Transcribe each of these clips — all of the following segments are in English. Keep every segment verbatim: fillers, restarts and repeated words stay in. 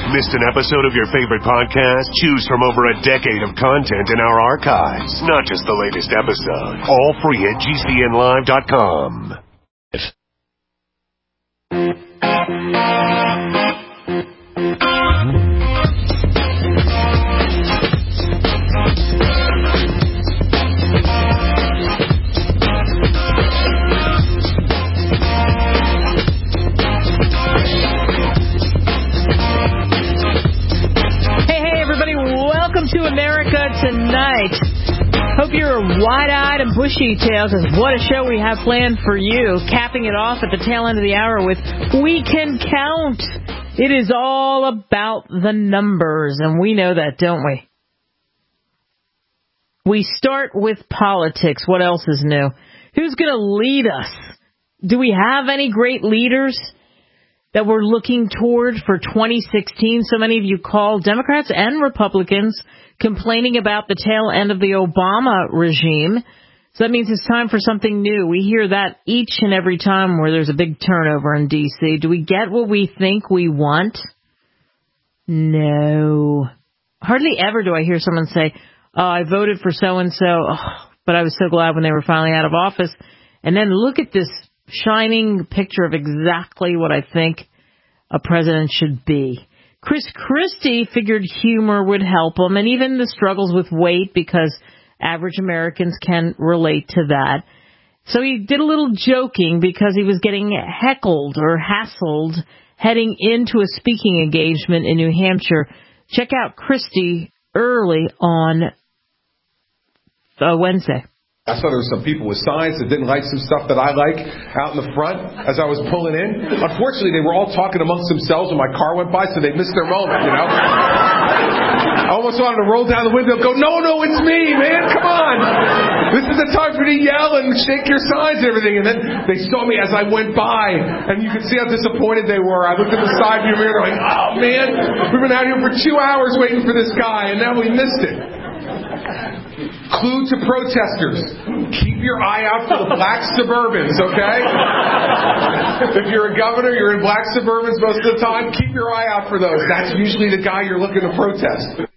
Missed an episode of your favorite podcast? Choose from over a decade of content in our archives, not just the latest episode. All free at G C N live dot com. To America Tonight. Hope you're wide-eyed and bushy-tailed, because what a show we have planned for you. Capping it off at the tail end of the hour with We Can Count. It is all about the numbers, and we know that, don't we? We start with politics. What else is new? Who's going to lead us? Do we have any great leaders that we're looking toward for twenty sixteen? So many of you call, Democrats and Republicans, complaining about the tail end of the Obama regime. So that means it's time for something new. We hear that each and every time where there's a big turnover in D C. Do we get what we think we want? No. Hardly ever do I hear someone say, oh, I voted for so-and-so, oh, but I was so glad when they were finally out of office. And then look at this shining picture of exactly what I think a president should be. Chris Christie figured humor would help him, and even the struggles with weight, because average Americans can relate to that. So he did a little joking because he was getting heckled or hassled heading into a speaking engagement in New Hampshire. Check out Christie early on uh, Wednesday. I saw there were some people with signs that didn't like some stuff that I like out in the front as I was pulling in. Unfortunately, they were all talking amongst themselves when my car went by, so they missed their moment, you know? I almost wanted to roll down the window and go, no, no, it's me, man, come on. This is the time for you to yell and shake your signs and everything. And then they saw me as I went by, and you could see how disappointed they were. I looked at the side view mirror, like, oh, man, we've been out here for two hours waiting for this guy, and now we missed it. Clue to protesters: keep your eye out for the black Suburbans, okay? If you're a governor, you're in black Suburbans most of the time, keep your eye out for those. That's usually the guy you're looking to protest.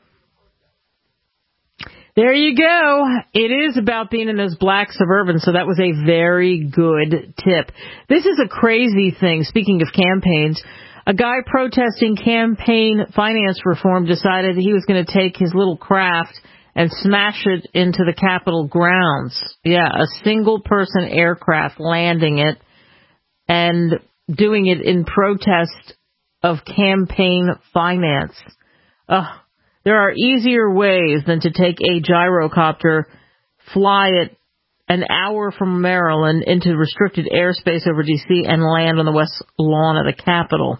There you go. It is about being in those black Suburbans, so that was a very good tip. This is a crazy thing. Speaking of campaigns, a guy protesting campaign finance reform decided he was going to take his little craft and smash it into the Capitol grounds. Yeah, a single-person aircraft landing it and doing it in protest of campaign finance. Ugh. There are easier ways than to take a gyrocopter, fly it an hour from Maryland into restricted airspace over D C and land on the west lawn of the Capitol.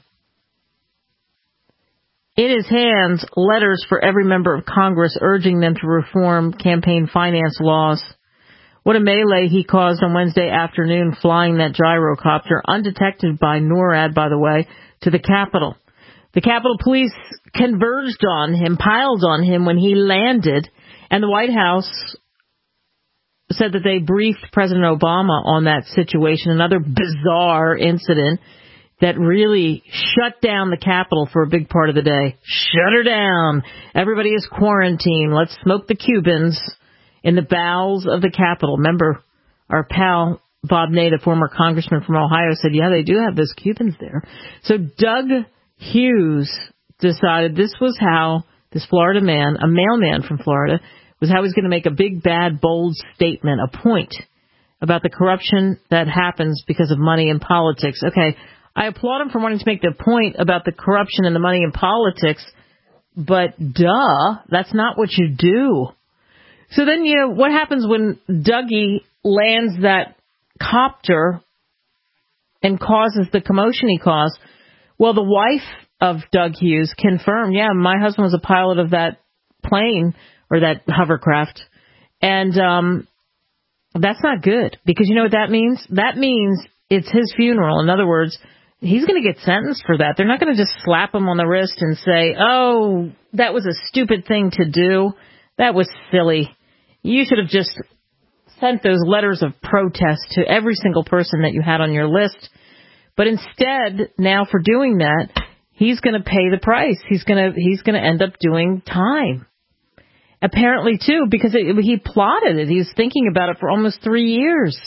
In his hands, letters for every member of Congress urging them to reform campaign finance laws. What a melee he caused on Wednesday afternoon flying that gyrocopter, undetected by NORAD, by the way, to the Capitol. The Capitol Police converged on him, piled on him when he landed, and the White House said that they briefed President Obama on that situation, another bizarre incident that really shut down the Capitol for a big part of the day. Shut her down. Everybody is quarantined. Let's smoke the Cubans in the bowels of the Capitol. Remember, our pal Bob Nate, a former congressman from Ohio, said, yeah, they do have those Cubans there. So Doug Hughes decided this was how this Florida man, a mailman from Florida, was how he was going to make a big, bad, bold statement, a point about the corruption that happens because of money in politics. Okay, I applaud him for wanting to make the point about the corruption and the money in politics, but duh, that's not what you do. So then, you know, what happens when Dougie lands that copter and causes the commotion he caused? Well, the wife of Doug Hughes confirmed, yeah, my husband was a pilot of that plane or that hovercraft, and um, that's not good, because you know what that means? That means it's his funeral. In other words, he's going to get sentenced for that. They're not going to just slap him on the wrist and say, oh, that was a stupid thing to do. That was silly. You should have just sent those letters of protest to every single person that you had on your list. But instead, now for doing that, he's going to pay the price. He's going to he's going to end up doing time. Apparently, too, because it, he plotted it. He was thinking about it for almost three years.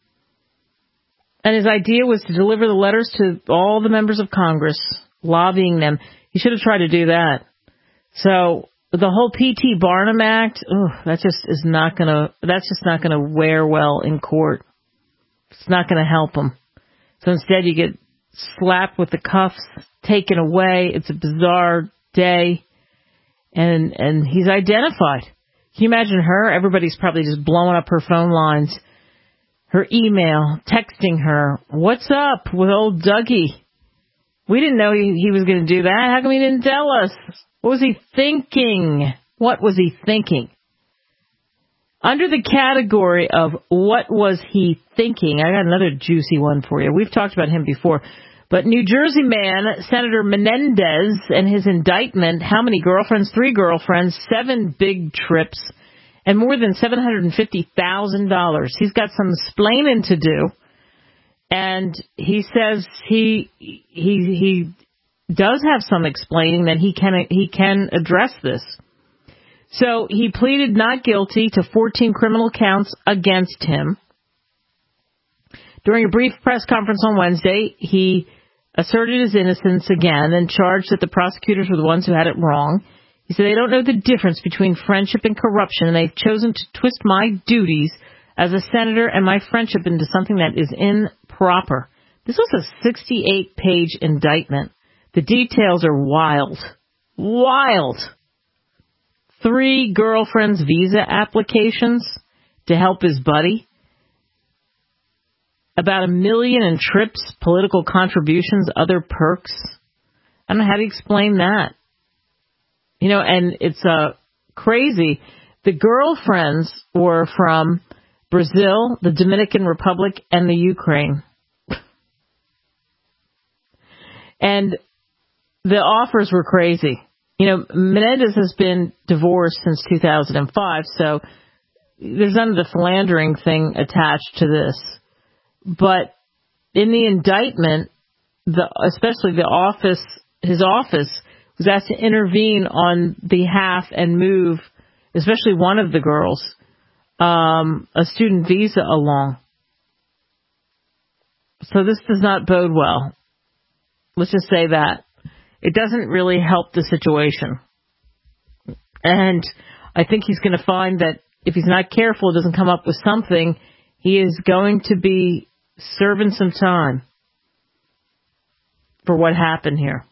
And his idea was to deliver the letters to all the members of Congress, lobbying them. He should have tried to do that. So the whole P T Barnum Act, oh, that just is not going to, that's just not going to wear well in court. It's not going to help him. So instead you get slapped with the cuffs, taken away. It's a bizarre day. And, and he's identified. Can you imagine her? Everybody's probably just blowing up her phone lines, her email, texting her. What's up with old Dougie? We didn't know he, he was going to do that. How come he didn't tell us? What was he thinking? What was he thinking? Under the category of what was he thinking, I got another juicy one for you. We've talked about him before. But New Jersey man, Senator Menendez, and his indictment, how many girlfriends? Three girlfriends, seven big trips, and more than seven hundred fifty thousand dollars. He's got some splaining to do. And he says he he he does have some explaining that he can he can address this. So he pleaded not guilty to fourteen criminal counts against him. During a brief press conference on Wednesday, he asserted his innocence again and charged that the prosecutors were the ones who had it wrong. He said they don't know the difference between friendship and corruption, and they've chosen to twist my duties as a senator and my friendship into something that is improper. This was a sixty-eight page indictment. The details are wild. Wild. Three girlfriends' visa applications to help his buddy. About a million in trips, political contributions, other perks. I don't know how to explain that. You know, and it's uh, crazy. The girlfriends were from Brazil, the Dominican Republic, and the Ukraine. And the offers were crazy. You know, Menendez has been divorced since two thousand five, so there's none of the philandering thing attached to this. But in the indictment, the especially the office, his office was asked to intervene on behalf and move, especially one of the girls, um, a student visa along. So this does not bode well. Let's just say that. It doesn't really help the situation. And I think he's going to find that if he's not careful, doesn't come up with something, he is going to be serving some time for what happened here.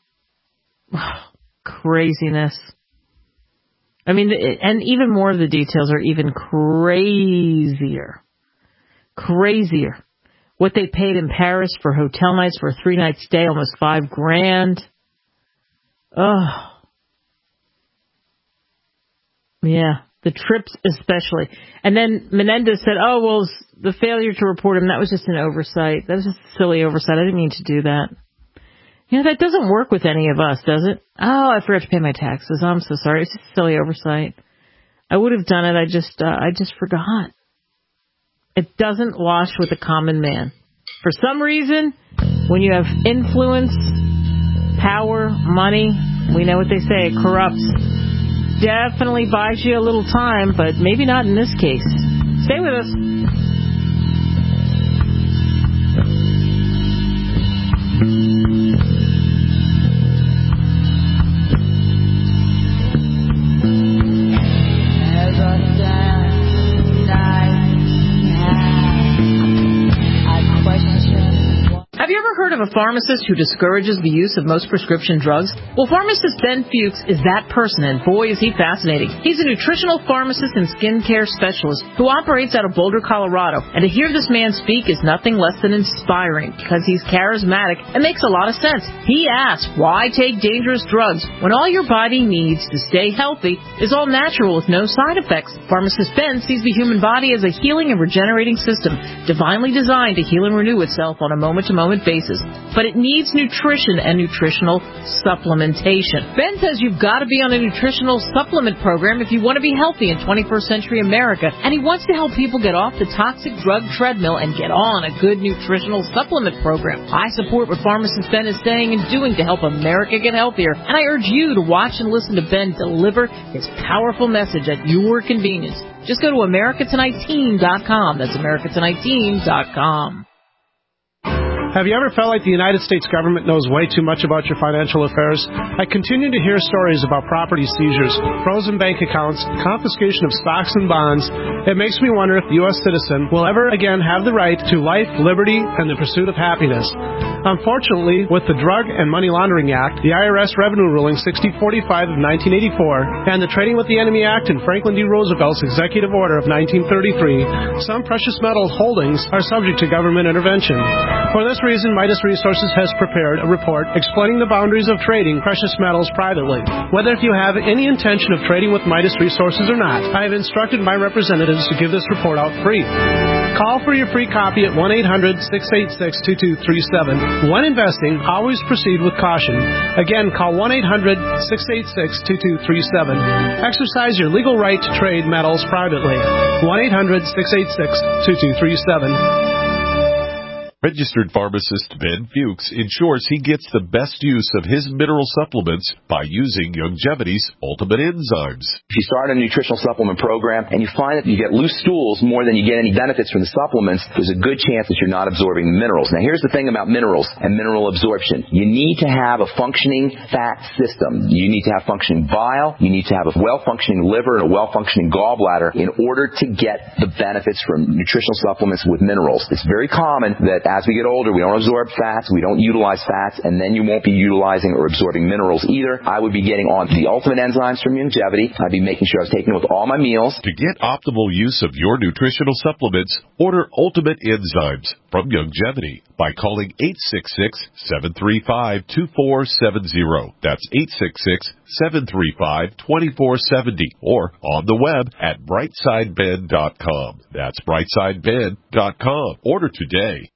Craziness. I mean, and even more of the details are even crazier. Crazier. What they paid in Paris for hotel nights for a three-night stay, almost five grand. Oh. Yeah. The trips especially. And then Menendez said, oh, well, the failure to report him, that was just an oversight. That was just a silly oversight. I didn't mean to do that. You know, that doesn't work with any of us, does it? Oh, I forgot to pay my taxes. I'm so sorry. It's just a silly oversight. I would have done it. I just, uh, I just forgot. It doesn't wash with the common man. For some reason, when you have influence, power, money, we know what they say, it corrupts. Definitely buys you a little time, but maybe not in this case. Stay with us. Have you ever heard of a pharmacist who discourages the use of most prescription drugs? Well, pharmacist Ben Fuchs is that person, and boy, is he fascinating. He's a nutritional pharmacist and skincare specialist who operates out of Boulder, Colorado. And to hear this man speak is nothing less than inspiring because he's charismatic and makes a lot of sense. He asks, why take dangerous drugs when all your body needs to stay healthy is all natural with no side effects? Pharmacist Ben sees the human body as a healing and regenerating system, divinely designed to heal and renew itself on a moment-to-moment basis. but it needs nutrition and nutritional supplementation. Ben says you've got to be on a nutritional supplement program if you want to be healthy in twenty-first century America, and he wants to help people get off the toxic drug treadmill and get on a good nutritional supplement program. I support what pharmacist Ben is saying and doing to help America get healthier, and I urge you to watch and listen to Ben deliver his powerful message at your convenience. Just go to America Tonight Team dot com. That's America Tonight Team dot com. Have you ever felt like the United States government knows way too much about your financial affairs? I continue to hear stories about property seizures, frozen bank accounts, confiscation of stocks and bonds. It makes me wonder if the U S citizen will ever again have the right to life, liberty, and the pursuit of happiness. Unfortunately, with the Drug and Money Laundering Act, the I R S Revenue Ruling sixty forty-five of nineteen eighty-four, and the Trading with the Enemy Act and Franklin D. Roosevelt's Executive Order of nineteen thirty-three, some precious metal holdings are subject to government intervention. For this reason, Midas Resources has prepared a report explaining the boundaries of trading precious metals privately. Whether if you have any intention of trading with Midas Resources or not, I have instructed my representatives to give this report out free. Call for your free copy at one eight hundred, six eight six, two two three seven. When investing, always proceed with caution. Again, call one eight hundred, six eight six, two two three seven. Exercise your legal right to trade metals privately. one eight hundred, six eight six, two two three seven. Registered pharmacist Ben Fuchs ensures he gets the best use of his mineral supplements by using Youngevity's Ultimate Enzymes. If you start a nutritional supplement program and you find that you get loose stools more than you get any benefits from the supplements, there's a good chance that you're not absorbing the minerals. Now, here's the thing about minerals and mineral absorption. You need to have a functioning fat system. You need to have functioning bile. You need to have a well-functioning liver and a well-functioning gallbladder in order to get the benefits from nutritional supplements with minerals. It's very common that as we get older, we don't absorb fats, we don't utilize fats, and then you won't be utilizing or absorbing minerals either. I would be getting on the Ultimate Enzymes from Youngevity. I'd be making sure I was taking it with all my meals. To get optimal use of your nutritional supplements, order Ultimate Enzymes from Youngevity by calling eight six six, seven three five, two four seven zero. That's eight six six, seven three five, two four seven zero, or on the web at brightside ben dot com. That's brightside ben dot com. Order today.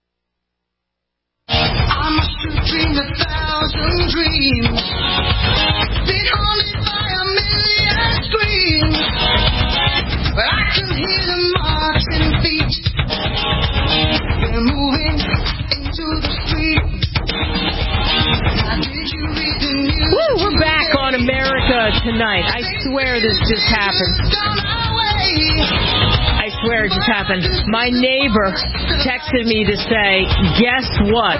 I must have dreamed a thousand dreams, been haunted by a million screams, but I can hear them marching feet. They're moving into the street. Now did you read the news? Woo, we're back on America Tonight. I swear this just happened. I swear it just happened. My neighbor texted me to say, guess what?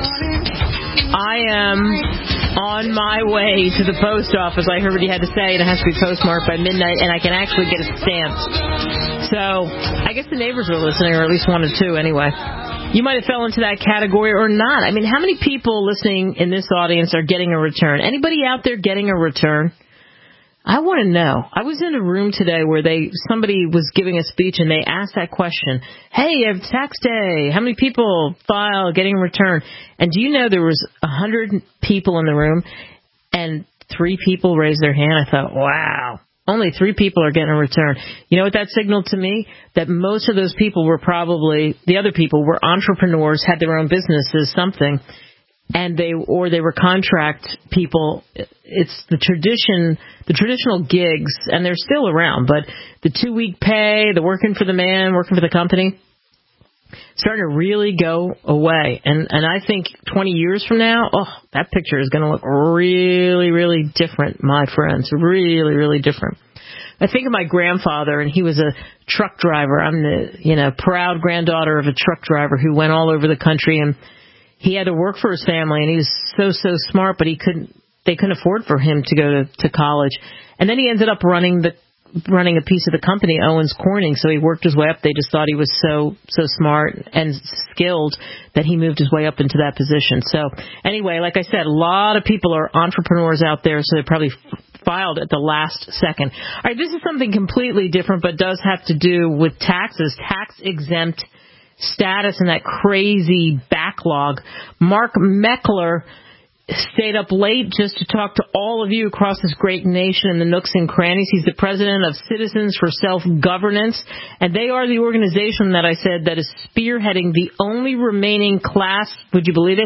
I am on my way to the post office. I heard what he had to say, and it has to be postmarked by midnight, and I can actually get it stamped. So I guess the neighbors were listening, or at least one or two anyway. You might have fell into that category or not. I mean, how many people listening in this audience are getting a return? Anybody out there getting a return? I want to know. I was in a room today where they somebody was giving a speech and they asked that question. Hey, it's tax day. How many people file getting a return? And do you know there was a hundred people in the room and three people raised their hand? I thought, wow, only three people are getting a return. You know what that signaled to me? That most of those people were probably, the other people were entrepreneurs, had their own businesses, something. And they, or they were contract people. It's the tradition, the traditional gigs, and they're still around, but the two week pay, the working for the man, working for the company, starting to really go away. And, and I think twenty years from now, oh, that picture is going to look really, really different, my friends. Really, really different. I think of my grandfather, and he was a truck driver. I'm the, you know, proud granddaughter of a truck driver who went all over the country, and he had to work for his family, and he was so, so smart, but he couldn't, they couldn't afford for him to go to, to college. And then he ended up running the, running a piece of the company, Owens Corning. So he worked his way up. They just thought he was so, so smart and skilled that he moved his way up into that position. So anyway, like I said, a lot of people are entrepreneurs out there, so they probably f- filed at the last second. All right, this is something completely different, but does have to do with taxes, tax exempt status and that crazy backlog. Mark Meckler stayed up late just to talk to all of you across this great nation in the nooks and crannies. He's the president of Citizens for Self-Governance, and they are the organization that I said that is spearheading the only remaining class, would you believe it,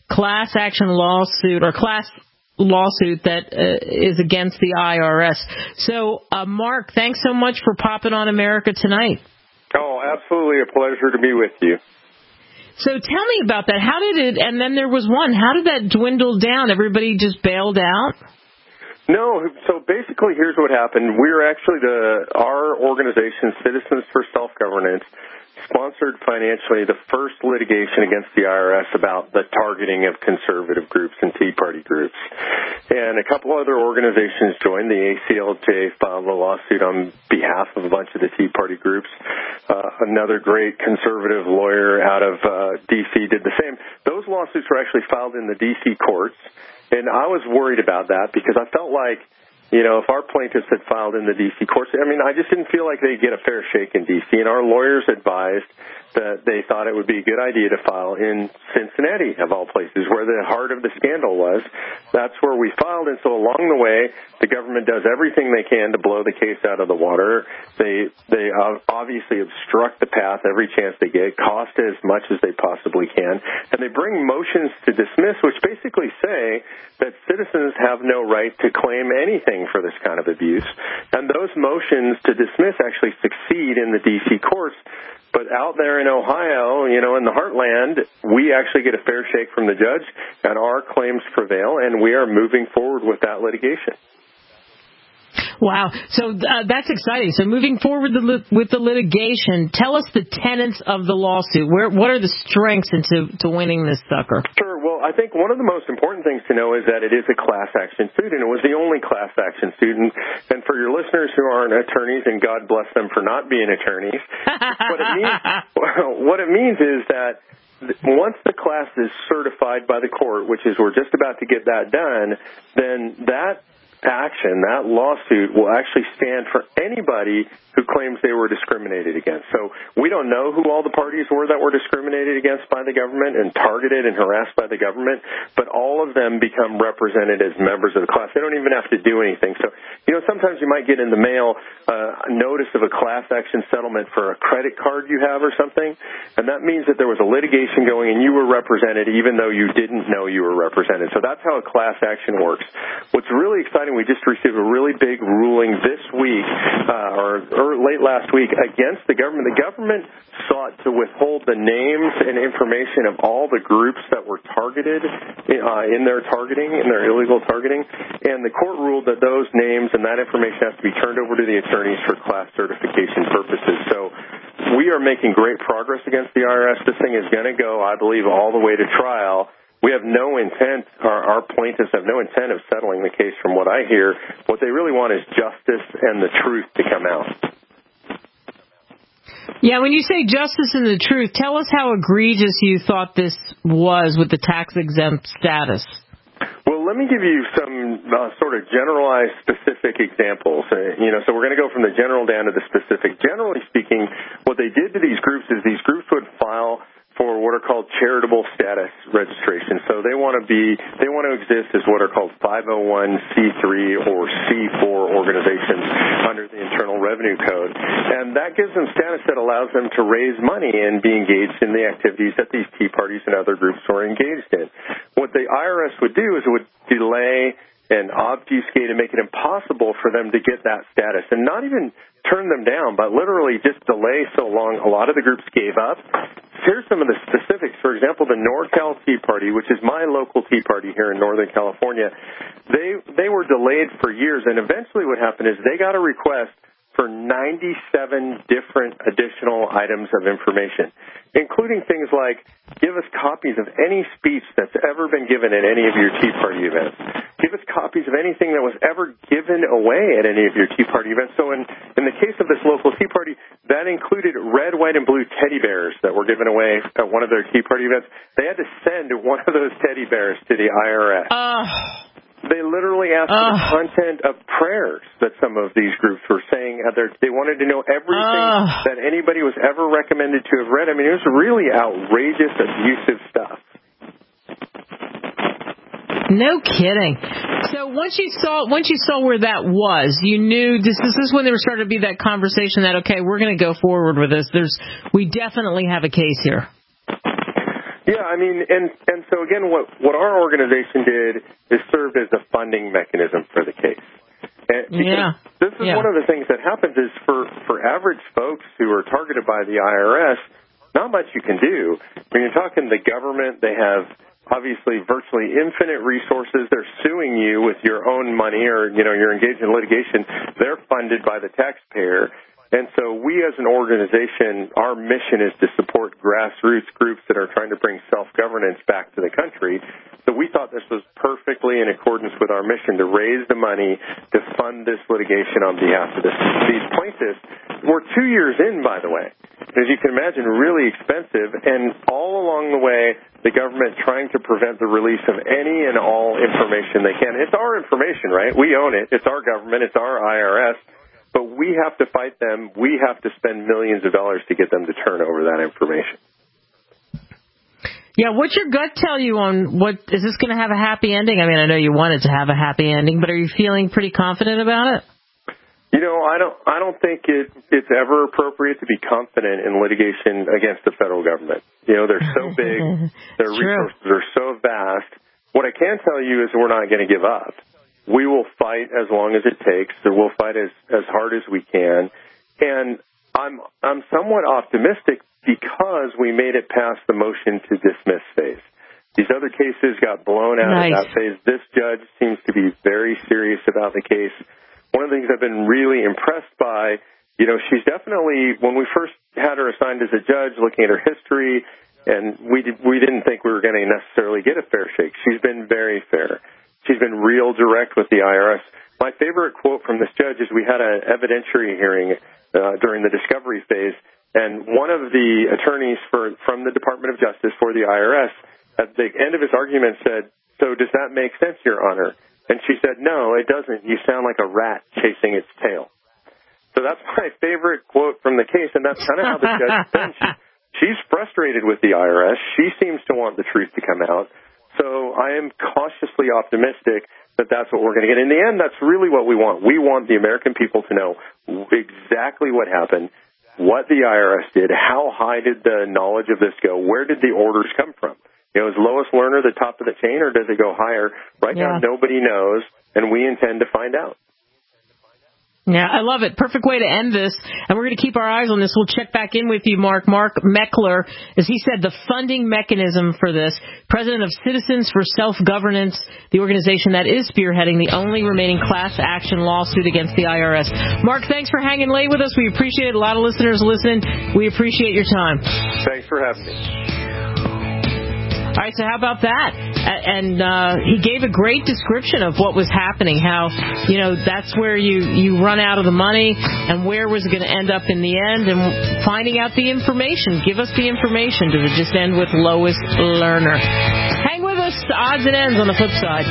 class action lawsuit or class lawsuit that uh, is against the I R S. So, uh, Mark, thanks so much for popping on America Tonight. Oh, absolutely a pleasure to be with you. So tell me about that. How did it, and then there was one, how did that dwindle down? Everybody just bailed out? No, so basically here's what happened. We were actually the, our organization, Citizens for Self-Governance, sponsored financially the first litigation against the I R S about the targeting of conservative groups and Tea Party groups. And a couple other organizations joined. The A C L J filed a lawsuit on behalf of a bunch of the Tea Party groups. Uh, another great conservative lawyer out of uh, D C did the same. Those lawsuits were actually filed in the D C courts. And I was worried about that because I felt like, you know, if our plaintiffs had filed in the D C courts, I mean, I just didn't feel like they'd get a fair shake in D C. And our lawyers advised that they thought it would be a good idea to file in Cincinnati, of all places, where the heart of the scandal was. That's where we filed. And so along the way, the government does everything they can to blow the case out of the water. They they obviously obstruct the path every chance they get, cost as much as they possibly can. And they bring motions to dismiss, which basically say that citizens have no right to claim anything for this kind of abuse. And those motions to dismiss actually succeed in the D C courts. But out there in Ohio, you know, in the heartland, we actually get a fair shake from the judge, and our claims prevail, and we are moving forward with that litigation. Wow. So uh, that's exciting. So moving forward the li- with the litigation, tell us the tenets of the lawsuit. Where, what are the strengths into to winning this sucker? Sure. Well, I think one of the most important things to know is that it is a class action suit, and it was the only class action suit. And, and for your listeners who aren't attorneys, and God bless them for not being attorneys, what it means, what it means is that once the class is certified by the court, which is we're just about to get that done, then that action, that lawsuit will actually stand for anybody who claims they were discriminated against. So we don't know who all the parties were that were discriminated against by the government and targeted and harassed by the government, but all of them become represented as members of the class. They don't even have to do anything. So, you know, sometimes you might get in the mail uh, a notice of a class action settlement for a credit card you have or something, and that means that there was a litigation going and you were represented even though you didn't know you were represented. So that's how a class action works. What's really exciting, we just received a really big ruling this week, uh, or, or late last week, against the government. The government sought to withhold the names and information of all the groups that were targeted uh, in their targeting, in their illegal targeting, and the court ruled that those names and that information has to be turned over to the attorneys for class certification purposes. So we are making great progress against the I R S. This thing is going to go, I believe, all the way to trial. We have no intent, our, our plaintiffs have no intent of settling the case from what I hear. What they really want is justice and the truth to come out. Yeah, when you say justice and the truth, tell us how egregious you thought this was with the tax-exempt status. Well, let me give you some uh, sort of generalized specific examples. Uh, you know, so we're going to go from the general down to the specific. Generally speaking, what they did to these groups is these groups would file for what are called charitable status registration. So they want to be, they want to exist as what are called five oh one c three or C four organizations under the Internal Revenue Code. And that gives them status that allows them to raise money and be engaged in the activities that these Tea Parties and other groups are engaged in. What the I R S would do is it would delay and obfuscate and make it impossible for them to get that status, and not even turn them down, but literally just delay so long a lot of the groups gave up. Here's some of the specifics. For example, the NorCal Tea Party, which is my local Tea Party here in Northern California, they they were delayed for years, and eventually what happened is they got a request for ninety-seven different additional items of information, including things like give us copies of any speech that's ever been given at any of your Tea Party events. Give us copies of anything that was ever given away at any of your Tea Party events. So in, in the case of this local Tea Party, that included red, white, and blue teddy bears that were given away at one of their Tea Party events. They had to send one of those teddy bears to the I R S. Uh. They literally asked for the content of prayers that some of these groups were saying. They wanted to know everything uh, that anybody was ever recommended to have read. I mean, it was really outrageous, abusive stuff. No kidding. So once you saw once you saw where that was, you knew this, this is when there was starting to be that conversation that, okay, we're going to go forward with this. There's we definitely have a case here. Yeah, I mean, and, and so again, what, what our organization did is served as a funding mechanism for the case. And yeah. This is yeah. one of the things that happens is for, for average folks who are targeted by the I R S, not much you can do. When you're talking the government, they have obviously virtually infinite resources. They're suing you with your own money, or, you know, you're engaged in litigation. They're funded by the taxpayer. And so we as an organization, our mission is to support grassroots groups that are trying to bring self-governance back to the country. So we thought this was perfectly in accordance with our mission to raise the money to fund this litigation on behalf of this, these plaintiffs. We're two years in, by the way. As you can imagine, really expensive. And all along the way, the government trying to prevent the release of any and all information they can. It's our information, right? We own it. It's our government. It's our I R S. But we have to fight them. We have to spend millions of dollars to get them to turn over that information. Yeah, what's your gut tell you on what, is this going to have a happy ending? I mean, I know you want it to have a happy ending, but are you feeling pretty confident about it? You know, I don't I don't think it, it's ever appropriate to be confident in litigation against the federal government. You know, they're so big, their resources are so vast. What I can tell you is we're not going to give up. We will fight as long as it takes. So we'll fight as, as hard as we can. And I'm I'm somewhat optimistic because we made it past the motion to dismiss phase. These other cases got blown out nice. of that phase. This judge seems to be very serious about the case. One of the things I've been really impressed by, you know, she's definitely, when we first had her assigned as a judge, looking at her history, and we did, we didn't think we were going to necessarily get a fair shake. She's been very fair. She's been real direct with the I R S. My favorite quote from this judge is we had an evidentiary hearing uh, during the discovery phase, and one of the attorneys for, from the Department of Justice for the I R S at the end of his argument said, "So does that make sense, Your Honor?" And she said, "No, it doesn't. You sound like a rat chasing its tail." So that's my favorite quote from the case, and that's kind of how the judge has been. She, she's frustrated with the I R S. She seems to want the truth to come out. So I am cautiously optimistic that that's what we're going to get. In the end, that's really what we want. We want the American people to know exactly what happened, what the I R S did, how high did the knowledge of this go, where did the orders come from? You know, is Lois Lerner the top of the chain, or does it go higher? Right yeah. now, nobody knows, and we intend to find out. Yeah, I love it. Perfect way to end this. And we're going to keep our eyes on this. We'll check back in with you, Mark. Mark Meckler, as he said, the funding mechanism for this, president of Citizens for Self-Governance, the organization that is spearheading the only remaining class action lawsuit against the I R S. Mark, thanks for hanging late with us. We appreciate it. A lot of listeners listening. We appreciate your time. Thanks for having me. All right, so how about that? And uh, he gave a great description of what was happening, how, you know, that's where you, you run out of the money and where was it going to end up in the end, and finding out the information. Give us the information. Does it just end with Lois Lerner? Hang with us. Odds and ends on the flip side.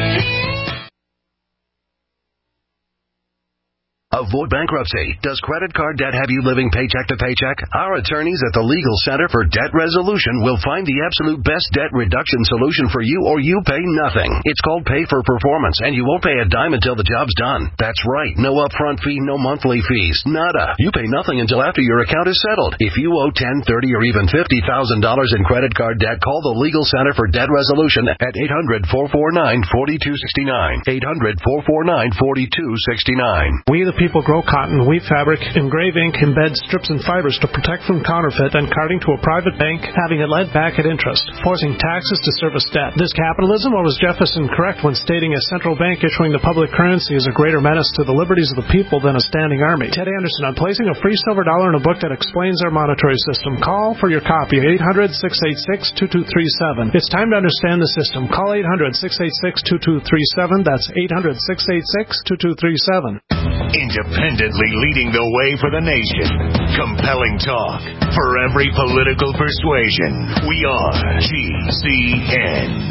Avoid bankruptcy. Does credit card debt have you living paycheck to paycheck? Our attorneys at the Legal Center for Debt Resolution will find the absolute best debt reduction solution for you, or you pay nothing. It's called Pay for Performance, and you won't pay a dime until the job's done. That's right. No upfront fee, no monthly fees. Nada. You pay nothing until after your account is settled. If you owe ten, thirty, or even fifty thousand dollars in credit card debt, call the Legal Center for Debt Resolution at eight hundred, four four nine, four two six nine. eight hundred, four four nine, four two six nine. We the people grow cotton, weave fabric, engrave ink, embed strips and fibers to protect from counterfeit and carting to a private bank, having it lent back at interest, forcing taxes to service debt. This capitalism, or was Jefferson correct when stating a central bank issuing the public currency is a greater menace to the liberties of the people than a standing army? Ted Anderson on placing a free silver dollar in a book that explains our monetary system. Call for your copy, eight hundred, six eight six, two two three seven. It's time to understand the system. Call eight hundred, six eight six, two two three seven. That's eight hundred, six eight six, two two three seven. Independently leading the way for the nation. Compelling talk for every political persuasion. We are G C N.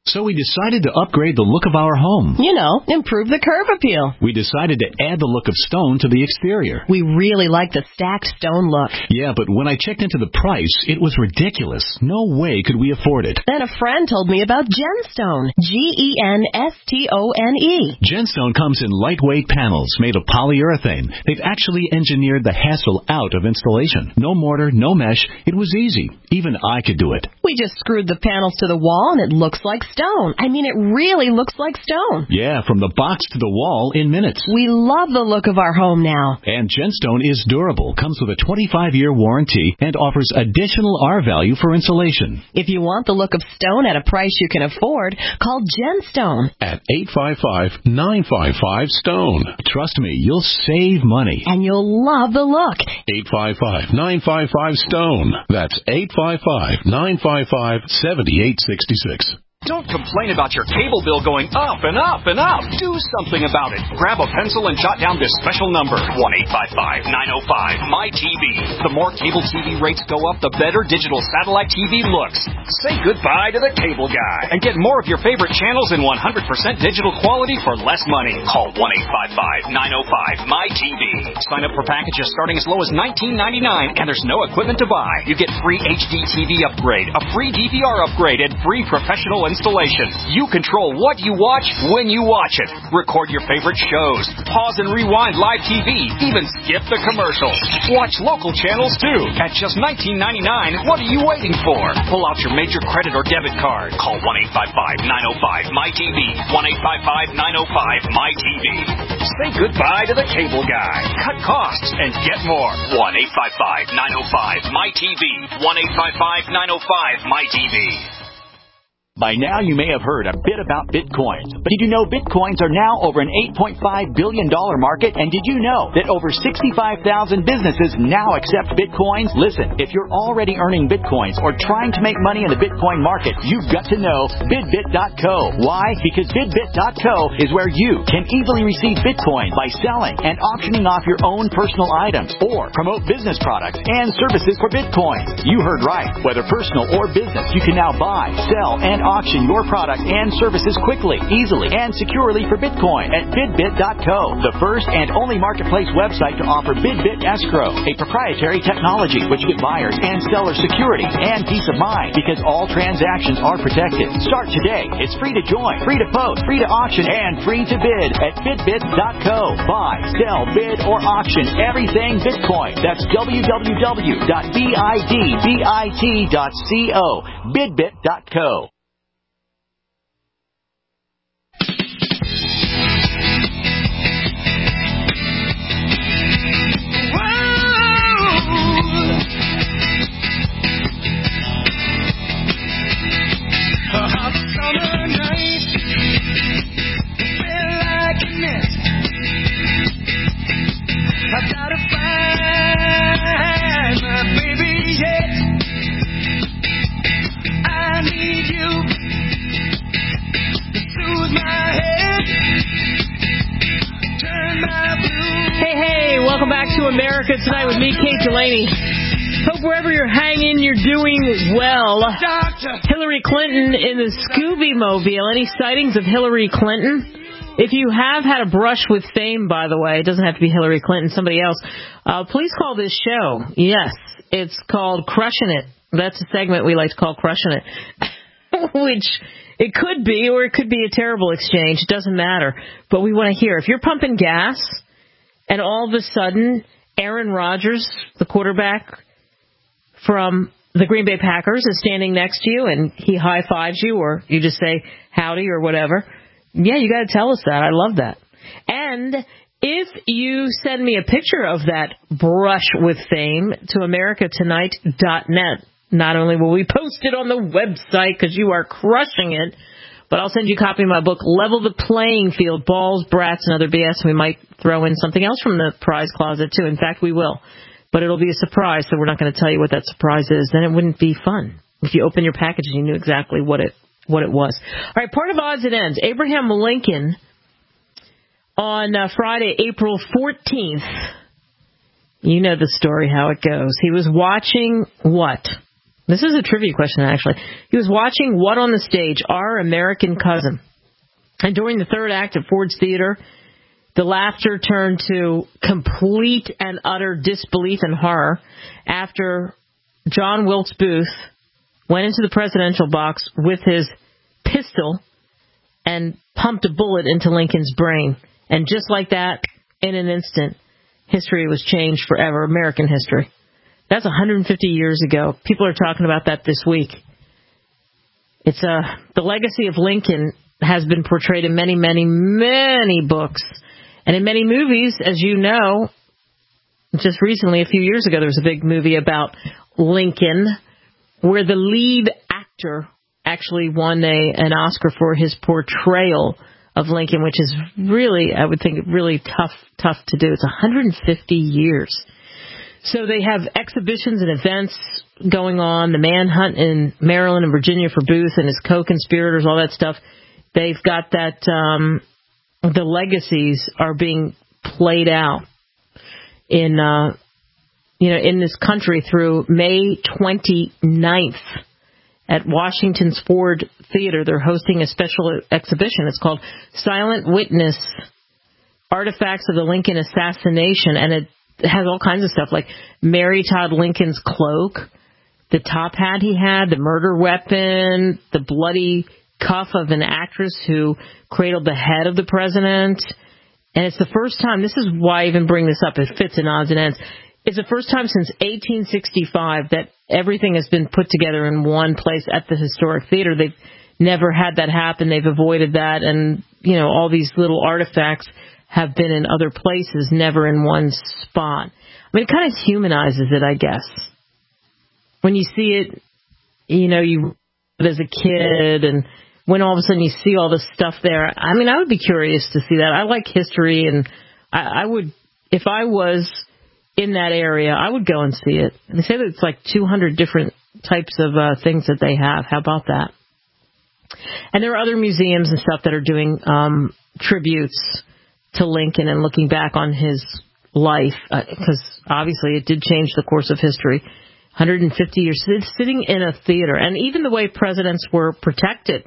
So we decided to upgrade the look of our home. You know, improve the curb appeal. We decided to add the look of stone to the exterior. We really like the stacked stone look. Yeah, but when I checked into the price, it was ridiculous. No way could we afford it. Then a friend told me about Genstone. G E N S T O N E. Genstone comes in lightweight panels made of polyurethane. They've actually engineered the hassle out of installation. No mortar, no mesh. It was easy. Even I could do it. We just screwed the panels to the wall and it looks like stone. I mean, it really looks like stone. Yeah, from the box to the wall in minutes. We love the look of our home now. And Genstone is durable, comes with a twenty-five year warranty, and offers additional R value for insulation. If you want the look of stone at a price you can afford, call Genstone at eight five five, nine five five, STONE. Trust me, you'll save money. And you'll love the look. eight five five, nine five five, STONE. That's eight five five, nine five five, seven eight six six. Don't complain about your cable bill going up and up and up. Do something about it. Grab a pencil and jot down this special number, one eight five five, nine oh five, M Y T V. The more cable T V rates go up, the better digital satellite T V looks. Say goodbye to the cable guy and get more of your favorite channels in one hundred percent digital quality for less money. Call one eight five five, nine oh five, M Y T V. Sign up for packages starting as low as nineteen ninety-nine, and there's no equipment to buy. You get free H D T V upgrade, a free D V R upgrade, and free professional installation. You control what you watch when you watch it. Record your favorite shows. Pause and rewind live T V. Even skip the commercials. Watch local channels too. At just nineteen ninety-nine, what are you waiting for? Pull out your major credit or debit card. Call one eight five five, nine oh five, M Y T V. one eight five five, nine oh five, M Y T V. Say goodbye to the cable guy. Cut costs and get more. one eight five five, nine oh five, M Y T V. one eight five five, nine oh five, M Y T V. By now, you may have heard a bit about Bitcoins. But did you know Bitcoins are now over an eight point five billion dollars market? And did you know that over sixty-five thousand businesses now accept Bitcoins? Listen, if you're already earning Bitcoins or trying to make money in the Bitcoin market, you've got to know Bidbit dot co. Why? Because Bidbit dot co is where you can easily receive Bitcoin by selling and auctioning off your own personal items or promote business products and services for Bitcoin. You heard right. Whether personal or business, you can now buy, sell, and auction your product and services quickly, easily, and securely for Bitcoin at Bidbit dot co, the first and only marketplace website to offer Bidbit Escrow, a proprietary technology which gives buyers and sellers security and peace of mind because all transactions are protected. Start today. It's free to join, free to post, free to auction, and free to bid at Bidbit dot co. Buy, sell, bid, or auction everything Bitcoin. That's w w w dot bidbit dot co. Bidbit dot co. I've got to find my baby yet. I need you to soothe my head, turn my blue. Hey, hey, welcome back to America Tonight with me, Kate Delaney. Hope wherever you're hanging, you're doing well. Doctor. Hillary Clinton in the Scooby-Mobile. Any sightings of Hillary Clinton? If you have had a brush with fame, by the way, it doesn't have to be Hillary Clinton, somebody else, uh, please call this show. Yes, it's called Crushing It. That's a segment we like to call Crushing It, which it could be or it could be a terrible exchange. It doesn't matter. But we want to hear. If you're pumping gas and all of a sudden Aaron Rodgers, the quarterback from the Green Bay Packers, is standing next to you and he high-fives you or you just say howdy or whatever, yeah, you got to tell us that. I love that. And if you send me a picture of that brush with fame to america tonight dot net, not only will we post it on the website because you are crushing it, but I'll send you a copy of my book, Level the Playing Field, Balls, Brats, and Other B S. We might throw in something else from the prize closet, too. In fact, we will. But it'll be a surprise, so we're not going to tell you what that surprise is. Then it wouldn't be fun. If you open your package and you knew exactly what it what it was. All right, part of Odds and Ends. Abraham Lincoln, on uh, Friday, April fourteenth, you know the story, how it goes. He was watching what? This is a trivia question, actually. He was watching What on the Stage? Our American Cousin. And during the third act at Ford's Theater, the laughter turned to complete and utter disbelief and horror after John Wilkes Booth went into the presidential box with his pistol and pumped a bullet into Lincoln's brain. And just like that, in an instant, history was changed forever, American history. That's one hundred fifty years ago. People are talking about that this week. It's uh, the legacy of Lincoln has been portrayed in many, many, many books. And in many movies, as you know, just recently, a few years ago, there was a big movie about Lincoln where the lead actor actually won a an Oscar for his portrayal of Lincoln, which is really, I would think, really tough, tough to do. It's one hundred fifty years. So they have exhibitions and events going on, the manhunt in Maryland and Virginia for Booth and his co-conspirators, all that stuff. They've got that, um, the legacies are being played out in, uh, you know, in this country through May twenty-ninth at Washington's Ford Theater. They're hosting a special exhibition. It's called Silent Witness, Artifacts of the Lincoln Assassination, and it has all kinds of stuff like Mary Todd Lincoln's cloak, the top hat he had, the murder weapon, the bloody cuff of an actress who cradled the head of the president. And it's the first time, this is why I even bring this up, it fits in odds and ends. It's the first time since eighteen sixty-five that everything has been put together in one place at the Historic Theater. They've never had that happen. They've avoided that. And, you know, all these little artifacts have been in other places, never in one spot. I mean, it kind of humanizes it, I guess. When you see it, you know, you as a kid, and when all of a sudden you see all this stuff there, I mean, I would be curious to see that. I like history, and I, I would, if I was in that area, I would go and see it. And they say that it's like two hundred different types of uh, things that they have. How about that? And there are other museums and stuff that are doing um, tributes to Lincoln and looking back on his life, because uh, obviously it did change the course of history. one hundred fifty years sitting in a theater, and even the way presidents were protected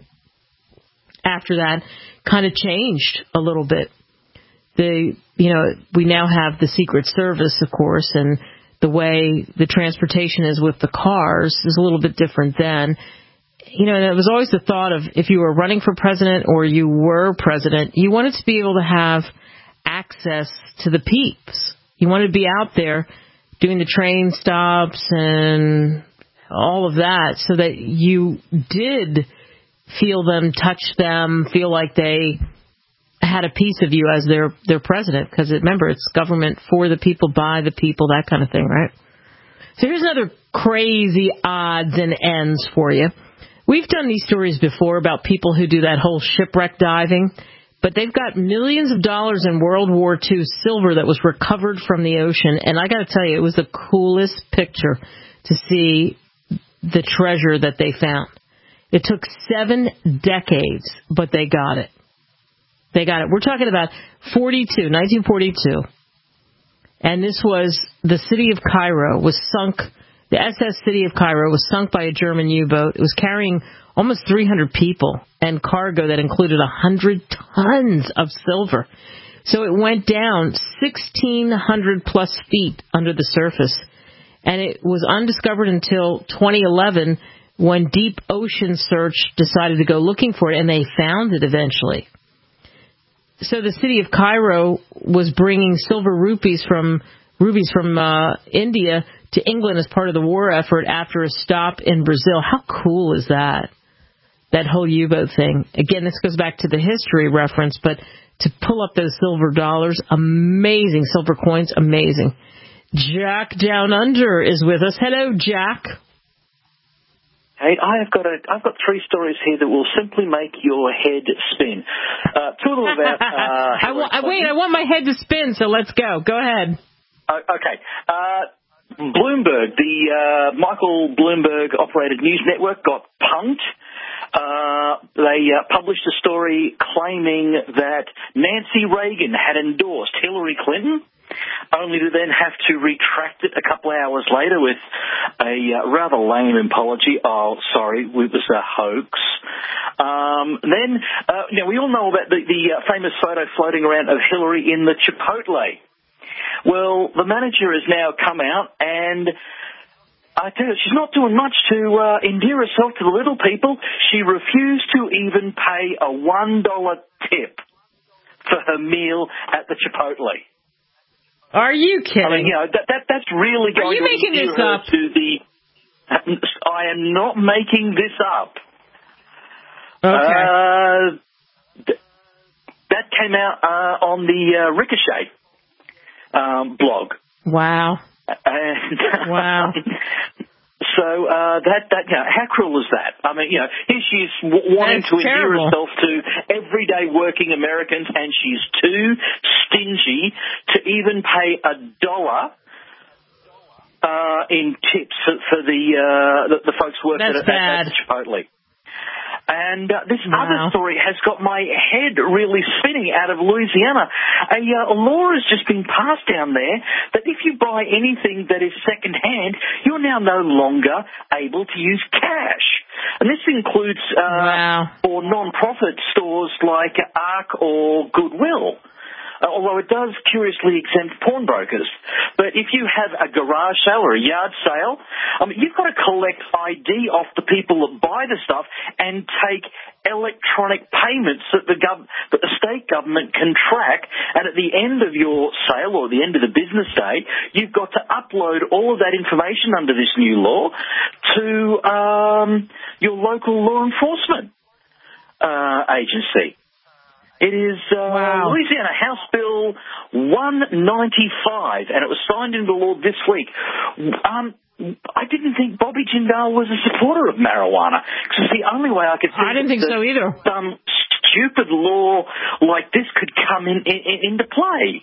after that kind of changed a little bit. The you know we now have the Secret Service, of course, and the way the transportation is with the cars is a little bit different then. You know, and it was always the thought of if you were running for president or you were president, you wanted to be able to have access to the peeps. You wanted to be out there doing the train stops and all of that so that you did feel them, touch them, feel like they had a piece of you as their, their president. Because remember, it's government for the people, by the people, that kind of thing, right? So here's another crazy odds and ends for you. We've done these stories before about people who do that whole shipwreck diving, but they've got millions of dollars in World War Two silver that was recovered from the ocean, and I got to tell you, it was the coolest picture to see the treasure that they found. It took seven decades, but they got it. They got it. We're talking about forty-two, nineteen forty-two, and this was the city of Cairo was sunk. The S S City of Cairo was sunk by a German U-boat. It was carrying almost three hundred people and cargo that included one hundred tons of silver. So it went down sixteen hundred plus feet under the surface. And it was undiscovered until twenty eleven when Deep Ocean Search decided to go looking for it, and they found it eventually. So the city of Cairo was bringing silver rupees from rubies from uh, India to England as part of the war effort after a stop in Brazil. How cool is that? That whole U-boat thing. Again, this goes back to the history reference, but to pull up those silver dollars, amazing. Silver coins, amazing. Jack Down Under is with us. Hello, Jack. Hey, I have got a, I've got three stories here that will simply make your head spin. Uh, two of them about. Uh, I want, I, wait, I want my head to spin, so let's go. Go ahead. Uh, okay. Uh, Bloomberg, the uh, Michael Bloomberg-operated news network, got punked. Uh, they uh, published a story claiming that Nancy Reagan had endorsed Hillary Clinton. only to then have to retract it a couple of hours later with a uh, rather lame apology. Oh, sorry, it was a hoax. Um, then, uh, you know, we all know about the, the uh, famous photo floating around of Hillary in the Chipotle. Well, the manager has now come out and I tell you, she's not doing much to uh, endear herself to the little people. She refused to even pay a one dollar tip for her meal at the Chipotle. Are you kidding? I mean, you know, that, that that's really going Are you to making endear this her up? to the. I am not making this up. Okay. Uh, th- that came out uh, on the uh, Ricochet um, blog. Wow. And, wow. So uh, that that you know, how cruel is that? I mean, you know, here she's w- wanting That's to endear terrible. herself to everyday working Americans, and she's too stingy to even pay a dollar uh, in tips for, for the, uh, the the folks working at, at, at Chipotle. And uh, this wow. other story has got my head really spinning out of Louisiana. A, uh, a law has just been passed down there that if you buy anything that is second-hand, you're now no longer able to use cash. And this includes uh, wow. for non-profit stores like Arc or Goodwill. Uh, although it does curiously exempt pawnbrokers. But if you have a garage sale or a yard sale, I mean, you've got to collect I D off the people that buy the stuff and take electronic payments that the gov- that the state government can track. And at the end of your sale or the end of the business day, you've got to upload all of that information under this new law to um, your local law enforcement uh, agency. It is uh, wow. Louisiana House Bill one ninety-five, and it was signed into law this week. Um, I didn't think Bobby Jindal was a supporter of marijuana, because it's the only way I could think I didn't think so either. Some stupid law like this could come in, in, into play.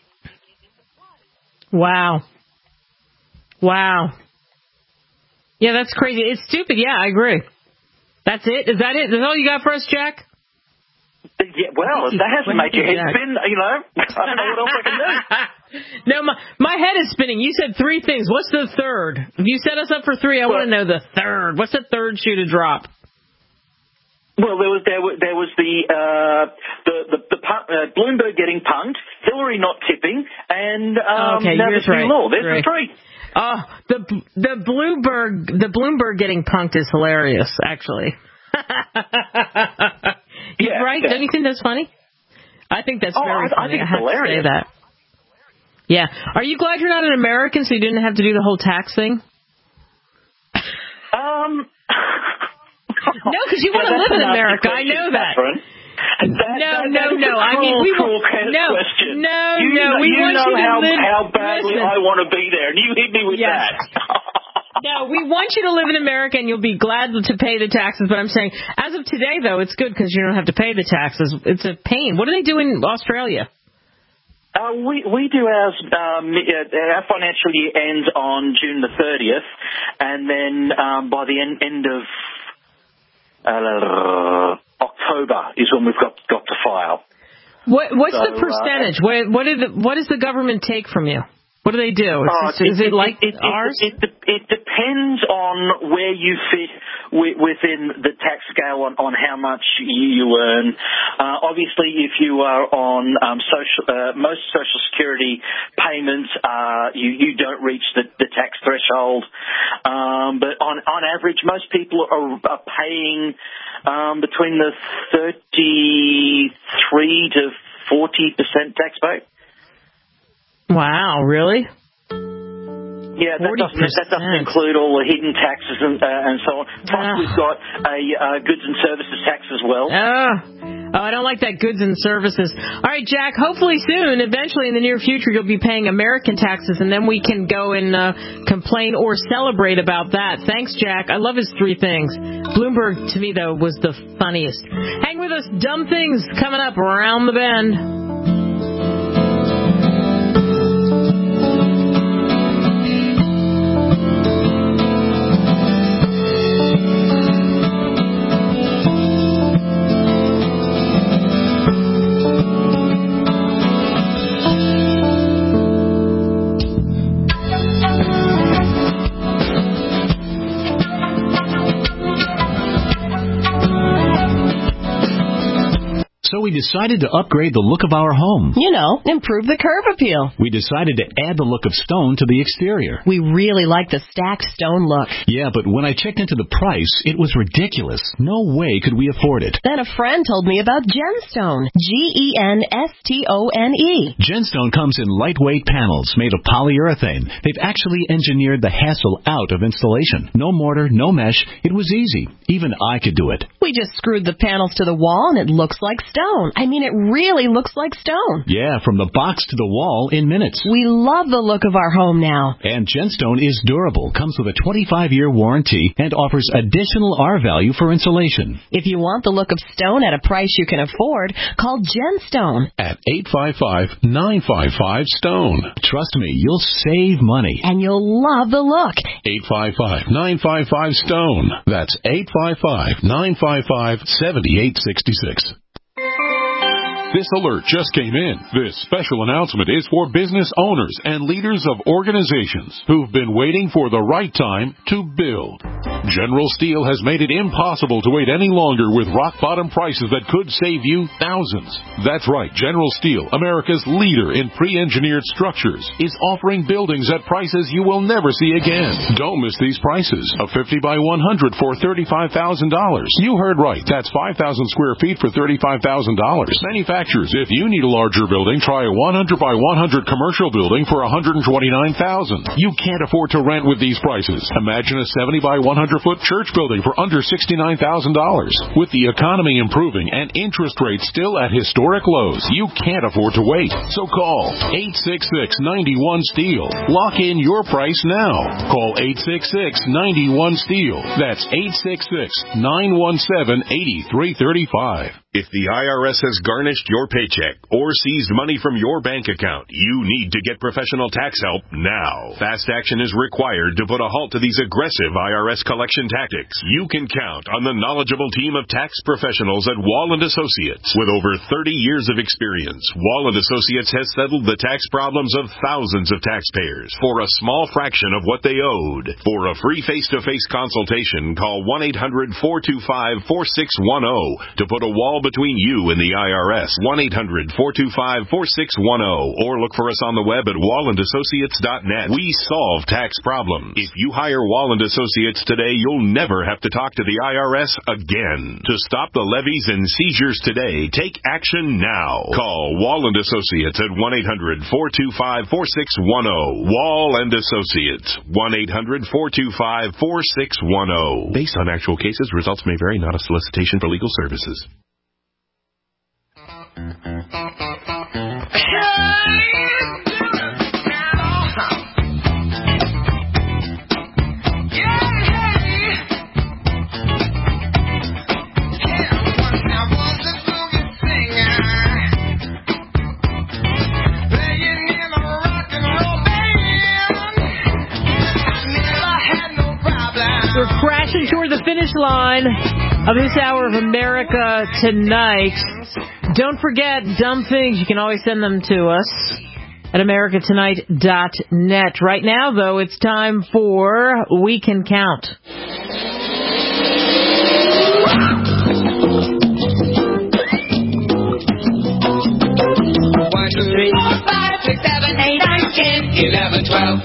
Wow. Wow. Yeah, that's crazy. It's stupid. Yeah, I agree. That's it? Is that it? Is that all you got for us, Jack? Yeah, well, if that hasn't made your head spin, you know, I don't know what else I can do. No, my, my head is spinning. You said three things. What's the third? If you set us up for three, I well, want to know the third. What's the third shoe to drop? Well, there was there was, there was the uh, the the, the uh, Bloomberg getting punked, Hillary not tipping, and um, okay, now you're this new right. law. There's right. the three. Oh, the the Bloomberg the Bloomberg getting punked is hilarious, actually. You're yeah, right. Yeah. Don't you think that's funny? I think that's oh, very I, funny. I think it's I have hilarious. to say that. Yeah. Are you glad you're not an American, so you didn't have to do the whole tax thing? Um. No, because you want to live in America. I know that. That, no, that, no, that no. I mean, we cruel want no, question. no, you no. Know, we you want know you to how, live. how badly listen. I want to be there, and you hit me with yes. that. No, we want you to live in America, and you'll be glad to pay the taxes. But I'm saying, as of today, though, it's good because you don't have to pay the taxes. It's a pain. What do they do in Australia? Uh, we we do ours. Um, our financial year ends on June the thirtieth, and then um, by the end, end of uh, October is when we've got got to file. What what's so, the percentage? Uh, what what, did the, what does the government take from you? What do they do? Is, uh, this, is it, it like it, it, ours? It, it, it depends on where you fit w- within the tax scale on, on how much you earn. Uh, obviously, if you are on um, social, uh, most Social Security payments, uh, you, you don't reach the, the tax threshold. Um, but on, on average, most people are, are paying um, between the thirty-three to forty percent tax rate. Wow, really? Yeah, that doesn't, that doesn't include all the hidden taxes and, uh, and so on. Plus, uh, we've got a uh, goods and services tax as well. Uh, oh, I don't like that goods and services. All right, Jack, hopefully soon, eventually in the near future, you'll be paying American taxes, and then we can go and uh, complain or celebrate about that. Thanks, Jack. I love his three things. Bloomberg, to me, though, was the funniest. Hang with us. Dumb things coming up around the bend. decided to upgrade the look of our home. You know, improve the curb appeal. We decided to add the look of stone to the exterior. We really like the stacked stone look. Yeah, but when I checked into the price, it was ridiculous. No way could we afford it. Then a friend told me about Genstone. G E N S T O N E. Genstone comes in lightweight panels made of polyurethane. They've actually engineered the hassle out of installation. No mortar, no mesh. It was easy. Even I could do it. We just screwed the panels to the wall and it looks like stone. I mean, it really looks like stone. Yeah, from the box to the wall in minutes. We love the look of our home now. And Genstone is durable, comes with a twenty-five year warranty, and offers additional R value for insulation. If you want the look of stone at a price you can afford, call Genstone at eight five five, nine five five, STONE. Trust me, you'll save money. And you'll love the look. eight five five, nine five five, STONE. That's eight five five, nine five five, seven eight six six. This alert just came in. This special announcement is for business owners and leaders of organizations who've been waiting for the right time to build. General Steel has made it impossible to wait any longer with rock-bottom prices that could save you thousands. That's right. General Steel, America's leader in pre-engineered structures, is offering buildings at prices you will never see again. Don't miss these prices. A fifty by one hundred for thirty-five thousand dollars. You heard right. That's five thousand square feet for thirty-five thousand dollars. Manufactured. If you need a larger building, try a one hundred by one hundred commercial building for one hundred twenty-nine thousand dollars. You can't afford to rent with these prices. Imagine a seventy by one hundred foot church building for under sixty-nine thousand dollars. With the economy improving and interest rates still at historic lows, you can't afford to wait. So call eight six six, nine one, STEEL. Lock in your price now. Call eight six six, nine one, STEEL. That's eight six six, nine one seven, eight three three five. If the I R S has garnished your paycheck or seized money from your bank account, you need to get professional tax help now. Fast action is required to put a halt to these aggressive I R S collection tactics. You can count on the knowledgeable team of tax professionals at Wall and Associates. With over thirty years of experience, Wall and Associates has settled the tax problems of thousands of taxpayers for a small fraction of what they owed. For a free face-to-face consultation, call one eight hundred, four two five, four six one zero to put a wall between you and the I R S. one eight hundred, four two five, four six one zero or look for us on the web at wall and associates dot net. We solve tax problems. If you hire Wall and Associates today, you'll never have to talk to the I R S again. To stop the levies and seizures today, take action now. Call Wall and Associates at one eight hundred, four two five, four six one zero. Wall and Associates, one eight hundred, four two five, four six one zero. Based on actual cases, results may vary, not a solicitation for legal services. We're crashing toward the finish line of this hour of America Tonight. Don't forget, dumb things, you can always send them to us at america tonight dot net. Right now, though, it's time for We Can Count. One, two, three, four, five, six, seven, eight, nine, ten, eleven, twelve.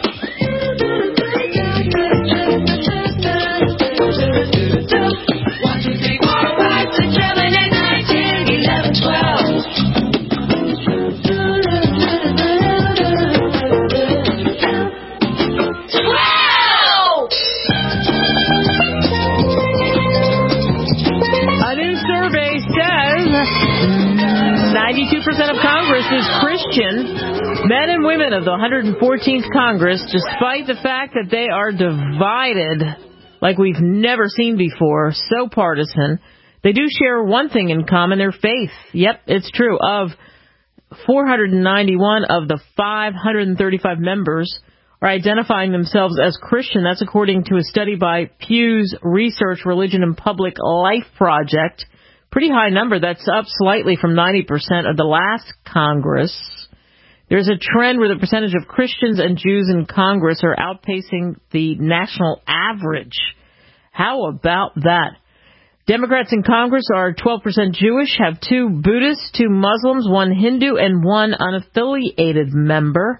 ninety-two percent of Congress is Christian. Men and women of the one hundred fourteenth Congress, despite the fact that they are divided like we've never seen before, so partisan, they do share one thing in common, their faith. Yep, it's true. Of four hundred ninety-one of the five hundred thirty-five members are identifying themselves as Christian. That's according to a study by Pew's Research, Religion and Public Life Project. Pretty high number. That's up slightly from ninety percent of the last Congress. There's a trend where the percentage of Christians and Jews in Congress are outpacing the national average. How about that? Democrats in Congress are twelve percent Jewish, have two Buddhists, two Muslims, one Hindu, and one unaffiliated member.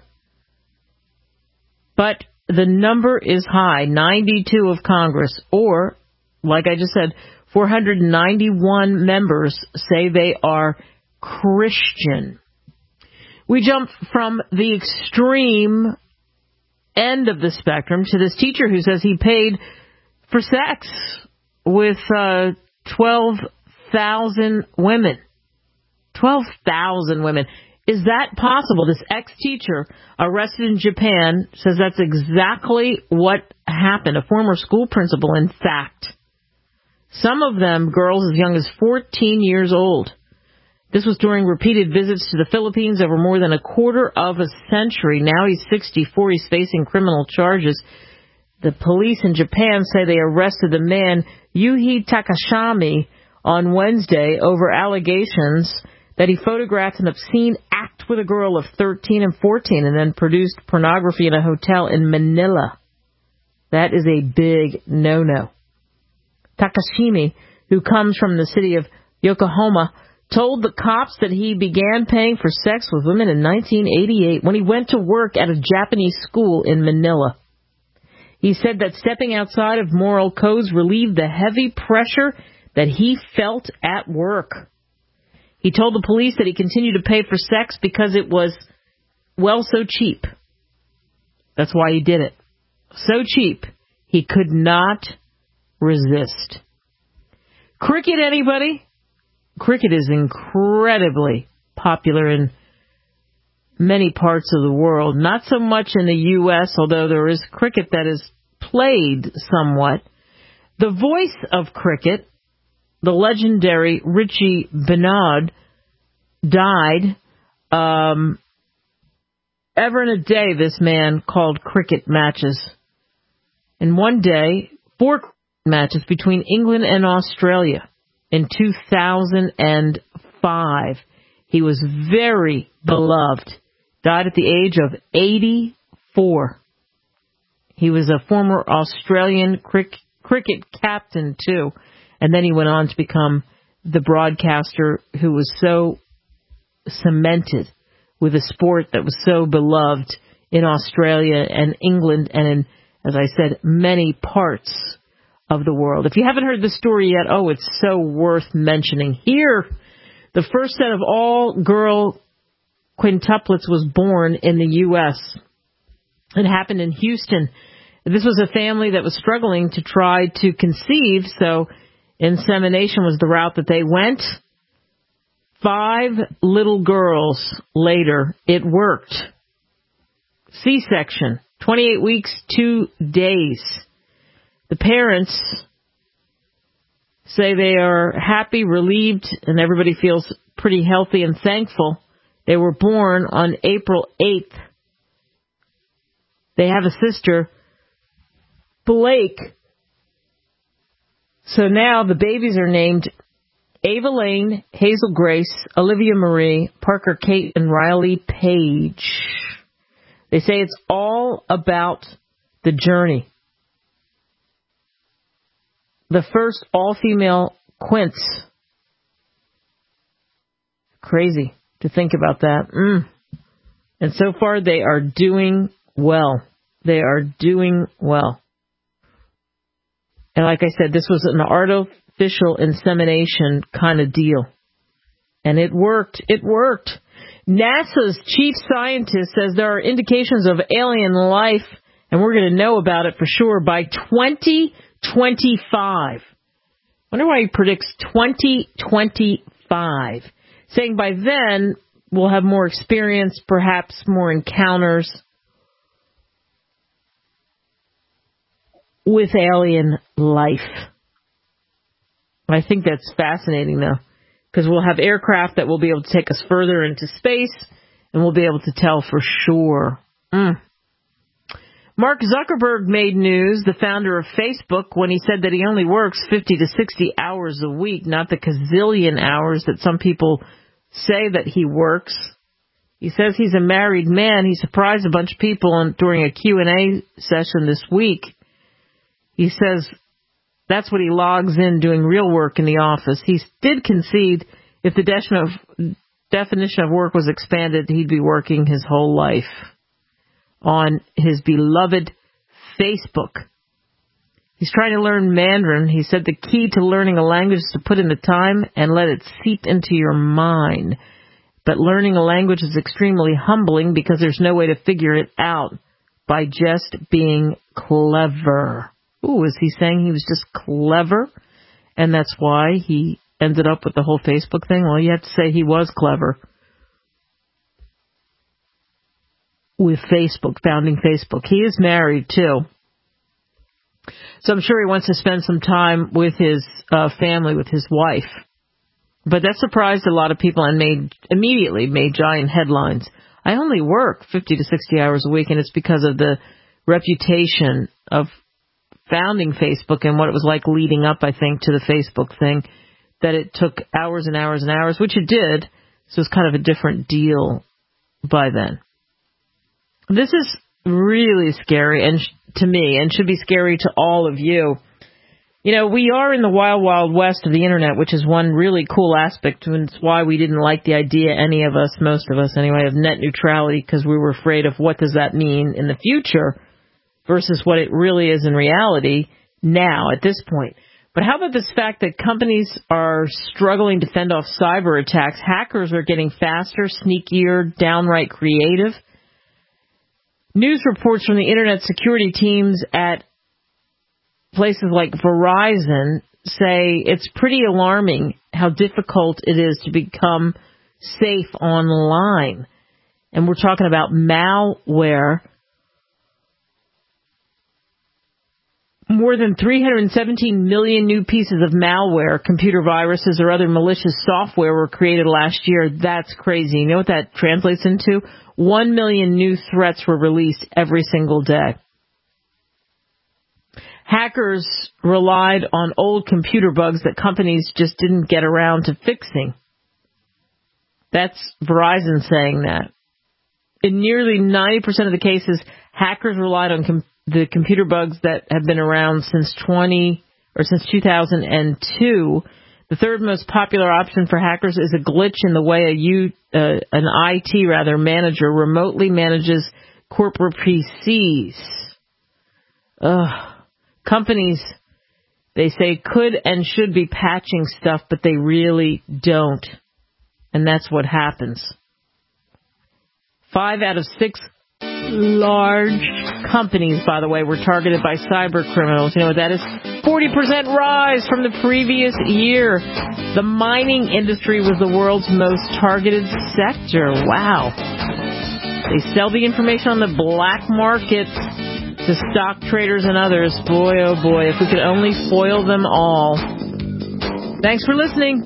But the number is high, ninety-two of Congress, or, like I just said, four hundred ninety-one members say they are Christian. We jump from the extreme end of the spectrum to this teacher who says he paid for sex with uh, twelve thousand women. twelve thousand women. Is that possible? This ex-teacher arrested in Japan says that's exactly what happened. A former school principal, in fact. Some of them girls as young as fourteen years old. This was during repeated visits to the Philippines over more than a quarter of a century. Now he's sixty-four. He's facing criminal charges. The police in Japan say they arrested the man, Yuhi Takashami, on Wednesday over allegations that he photographed an obscene act with a girl of thirteen and fourteen and then produced pornography in a hotel in Manila. That is a big no-no. Takashimi, who comes from the city of Yokohama, told the cops that he began paying for sex with women in nineteen eighty-eight when he went to work at a Japanese school in Manila. He said that stepping outside of moral codes relieved the heavy pressure that he felt at work. He told the police that he continued to pay for sex because it was, well, so cheap. That's why he did it. So cheap, he could not resist. Cricket, anybody? Cricket is incredibly popular in many parts of the world. Not so much in the U S, although there is cricket that is played somewhat. The voice of cricket, the legendary Richie Bernard, died. Um, ever in a day, this man called cricket matches. In one day, four matches between England and Australia in two thousand five. He was very beloved. Died at the age of eighty-four. He was a former Australian cric- cricket captain, too. And then he went on to become the broadcaster who was so cemented with a sport that was so beloved in Australia and England and in, as I said, many parts of the world. If you haven't heard the story yet, oh, it's so worth mentioning. Here, the first set of all-girl quintuplets was born in the U S It happened in Houston. This was a family that was struggling to try to conceive, so insemination was the route that they went. Five little girls later, it worked. C-section, twenty-eight weeks, two days. The parents say they are happy, relieved, and everybody feels pretty healthy and thankful. They were born on April eighth. They have a sister, Blake. So now the babies are named Ava Lane, Hazel Grace, Olivia Marie, Parker Kate, and Riley Page. They say it's all about the journey. The first all-female quints. Crazy to think about that. Mm. And so far they are doing well. They are doing well. And like I said, this was an artificial insemination kind of deal. And it worked. It worked. NASA's chief scientist says there are indications of alien life, and we're going to know about it for sure by twenty twenty-five. Wonder why he predicts twenty twenty-five. Saying by then we'll have more experience, perhaps more encounters with alien life. I think that's fascinating, though, because we'll have aircraft that will be able to take us further into space, and we'll be able to tell for sure. Mm. Mark Zuckerberg made news, the founder of Facebook, when he said that he only works fifty to sixty hours a week, not the gazillion hours that some people say that he works. He says he's a married man. He surprised a bunch of people on, during a Q and A session this week. He says That's what he logs in doing real work in the office. He did concede if the definition of, definition of work was expanded, he'd be working his whole life on his beloved Facebook. He's trying to learn Mandarin. He said the key to learning a language is to put in the time and let it seep into your mind. But learning a language is extremely humbling because there's no way to figure it out by just being clever. Ooh, is he saying he was just clever? And that's why he ended up with the whole Facebook thing? Well, you have to say he was clever. With Facebook, founding Facebook. He is married, too. So I'm sure he wants to spend some time with his uh, family, with his wife. But that surprised a lot of people and made immediately made giant headlines. I only work fifty to sixty hours a week, and it's because of the reputation of founding Facebook and what it was like leading up, I think, to the Facebook thing, that it took hours and hours and hours, which it did. So it's kind of a different deal by then. This is really scary and sh- to me, and should be scary to all of you. You know, we are in the wild, wild west of the Internet, which is one really cool aspect, and it's why we didn't like the idea, any of us, most of us anyway, of net neutrality, because we were afraid of what does that mean in the future versus what it really is in reality now at this point. But how about this fact that companies are struggling to fend off cyber attacks? Hackers are getting faster, sneakier, downright creative. News reports from the Internet security teams at places like Verizon say it's pretty alarming how difficult it is to become safe online. And we're talking about malware. More than three hundred seventeen million new pieces of malware, computer viruses, or other malicious software were created last year. That's crazy. You know what that translates into? One million new threats were released every single day. Hackers relied on old computer bugs that companies just didn't get around to fixing. That's Verizon saying that. In nearly ninety percent of the cases, hackers relied on com- the computer bugs that have been around since twenty or since two thousand two. The third most popular option for hackers is a glitch in the way a U, uh, an I T rather manager remotely manages corporate P Cs. Ugh. Companies, they say, could and should be patching stuff, but they really don't. And that's what happens. Five out of six large companies, by the way, were targeted by cyber criminals. You know what that is? forty percent rise from the previous year. The mining industry was the world's most targeted sector. Wow. They sell the information on the black market to stock traders and others. Boy, oh boy, if we could only foil them all. Thanks for listening.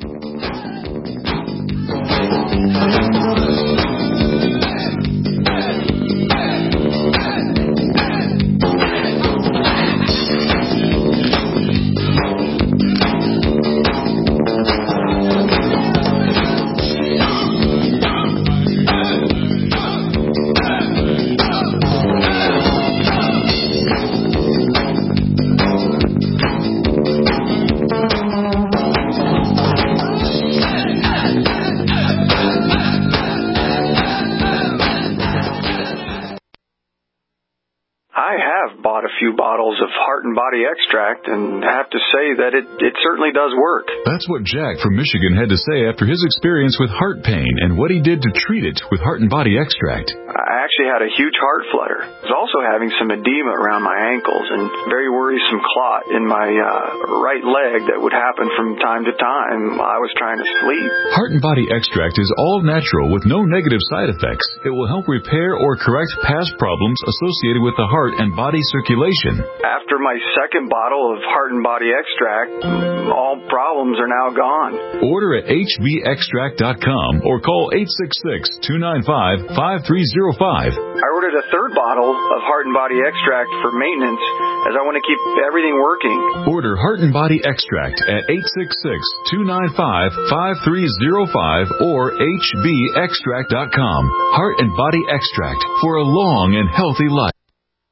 Few bottles of Heart and Body Extract, and have to say that it, it certainly does work. That's what Jack from Michigan had to say after his experience with heart pain and what he did to treat it with Heart and Body Extract. I actually had a huge heart flutter. I was also having some edema around my ankles and very worrisome clot in my uh, right leg that would happen from time to time while I was trying to sleep. Heart and Body Extract is all natural with no negative side effects. It will help repair or correct past problems associated with the heart and body circulation. After my second bottle of Heart and Body Extract, all problems are now gone. Order at H B extract dot com or call eight six six, two nine five, five three zero five. I ordered a third bottle of Heart and Body Extract for maintenance as I want to keep everything working. Order Heart and Body Extract at eight six six, two nine five, five three zero five or H B extract dot com. Heart and Body Extract for a long and healthy life.